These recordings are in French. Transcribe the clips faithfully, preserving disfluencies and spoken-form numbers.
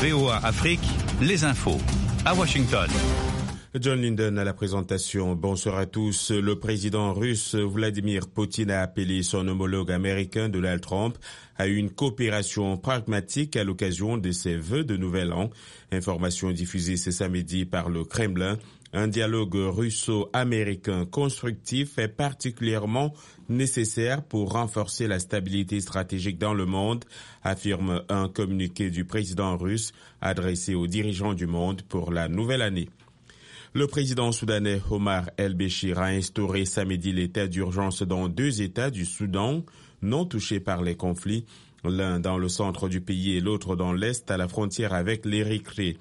V O A Afrique, les infos. À Washington. John Linden à la présentation. Bonsoir à tous. Le président russe Vladimir Poutine a appelé son homologue américain Donald Trump à une coopération pragmatique à l'occasion de ses vœux de nouvel an. Information diffusée ce samedi par le Kremlin. Un dialogue russo-américain constructif est particulièrement nécessaire pour renforcer la stabilité stratégique dans le monde, affirme un communiqué du président russe adressé aux dirigeants du monde pour la nouvelle année. Le président soudanais Omar el-Béchir a instauré samedi l'état d'urgence dans deux États du Soudan non touchés par les conflits, l'un dans le centre du pays et l'autre dans l'Est à la frontière avec l'Érythrée.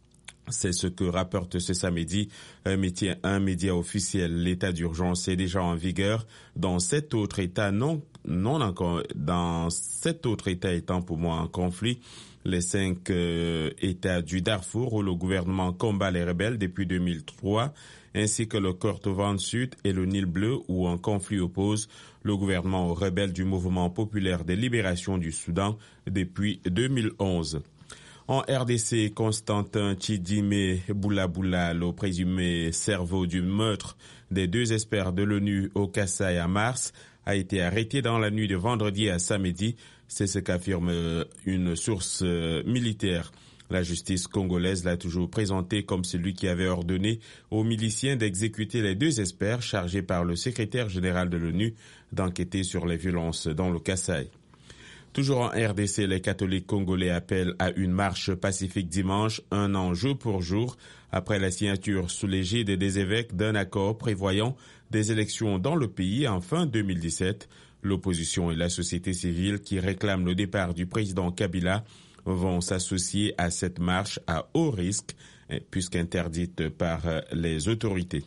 C'est ce que rapporte ce samedi un média, un média officiel. L'état d'urgence est déjà en vigueur dans sept autres États non, non encore, dans sept autres États étant pour moi en conflit. Les cinq euh, États du Darfour où le gouvernement combat les rebelles depuis deux mille trois, ainsi que le Kordofan Sud et le Nil Bleu où un conflit oppose le gouvernement aux rebelles du mouvement populaire de libération du Soudan depuis deux mille onze. En R D C, Constantin Tchidimé Boulaboula, le présumé cerveau du meurtre des deux experts de l'ONU au Kasaï à Mars, a été arrêté dans la nuit de vendredi à samedi. C'est ce qu'affirme une source militaire. La justice congolaise l'a toujours présenté comme celui qui avait ordonné aux miliciens d'exécuter les deux experts chargés par le secrétaire général de l'ONU d'enquêter sur les violences dans le Kasaï. Toujours en R D C, les catholiques congolais appellent à une marche pacifique dimanche, un an jour pour jour, après la signature sous l'égide des évêques d'un accord prévoyant des élections dans le pays en fin deux mille dix-sept. L'opposition et la société civile qui réclament le départ du président Kabila vont s'associer à cette marche à haut risque, puisqu'interdite par les autorités.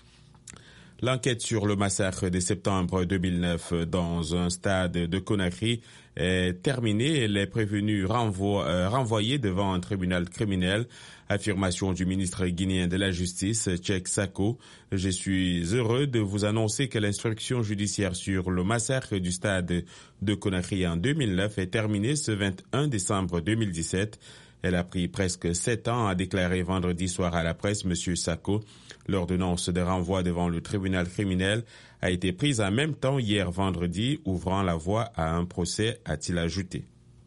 L'enquête sur le massacre de septembre deux mille neuf dans un stade de Conakry est terminée et les prévenus renvo- euh, renvoyés devant un tribunal criminel. Affirmation du ministre guinéen de la Justice, Tchek Sako. Je suis heureux de vous annoncer que l'instruction judiciaire sur le massacre du stade de Conakry en deux mille neuf est terminée ce vingt et un décembre deux mille dix-sept. Elle a pris presque sept ans, a déclaré vendredi soir à la presse M. Sako. L'ordonnance de renvoi devant le tribunal criminel a été prise en même temps hier vendredi, ouvrant la voie à un procès, a-t-il ajouté.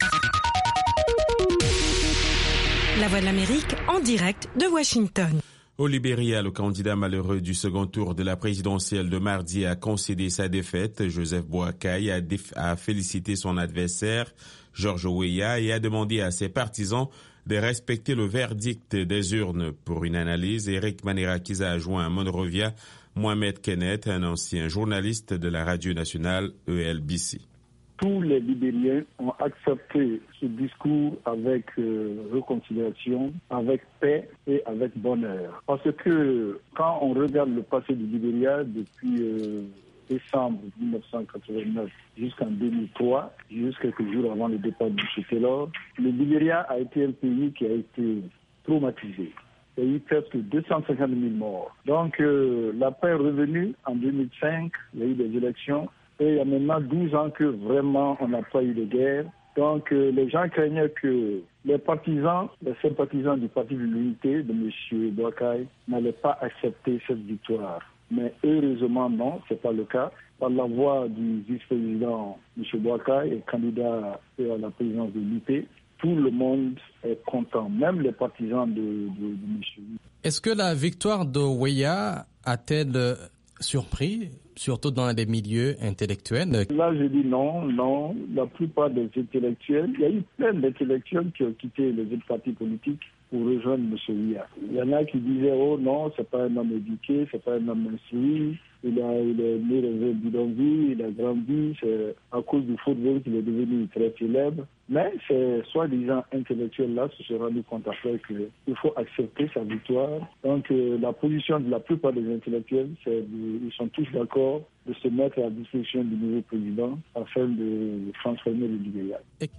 La Voix de l'Amérique en direct de Washington. Au Libéria, le candidat malheureux du second tour de la présidentielle de mardi a concédé sa défaite. Joseph Boakai a, déf- a félicité son adversaire, George Weah, et a demandé à ses partisans de respecter le verdict des urnes. Pour une analyse, Eric Manirakiza a joint à Monrovia Mohamed Kenneth, un ancien journaliste de la radio nationale E L B C. Tous les Libériens ont accepté ce discours avec euh, réconciliation, avec paix et avec bonheur. Parce que quand on regarde le passé du Libéria depuis euh, décembre dix-neuf cent quatre-vingt-neuf jusqu'en deux mille trois, juste quelques jours avant le départ de M. Taylor, le Libéria a été un pays qui a été traumatisé. Il y a eu presque deux cent cinquante mille morts. Donc euh, la paix est revenue en deux mille cinq, il y a eu des élections. Et il y a maintenant douze ans que vraiment on n'a pas eu de guerre. Donc euh, les gens craignaient que les partisans, les sympathisants du Parti de l'Unité de M. Boakai n'allaient pas accepter cette victoire. Mais heureusement non, ce n'est pas le cas. Par la voix du vice-président M. Boakai et candidat à la présidence de l'U P, tout le monde est content, même les partisans de, de, de M. Est-ce que la victoire de Weah a-t-elle surpris, surtout dans des milieux intellectuels? Là, je dis non, non. La plupart des intellectuels, il y a eu plein d'intellectuels qui ont quitté les autres partis politiques pour rejoindre M. Weah. Il y en a qui disaient, oh non, c'est pas un homme éduqué, c'est pas un homme instruit, il, a, il est né dans un bidonville, il a grandi, c'est à cause du football qu'il est devenu très célèbre. Mais ces soi-disant intellectuels-là se sont rendus compte après qu'il faut accepter sa victoire. Donc euh, la position de la plupart des intellectuels, c'est de, ils sont tous d'accord de se mettre à la disposition du nouveau président afin de transformer le Libéria.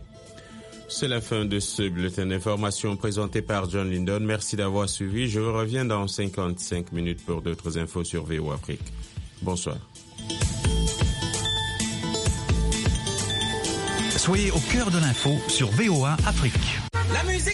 C'est la fin de ce bulletin d'information présenté par John Linden. Merci d'avoir suivi. Je reviens dans cinquante-cinq minutes pour d'autres infos sur V O Afrique. Bonsoir. Soyez au cœur de l'info sur V O A Afrique. La musique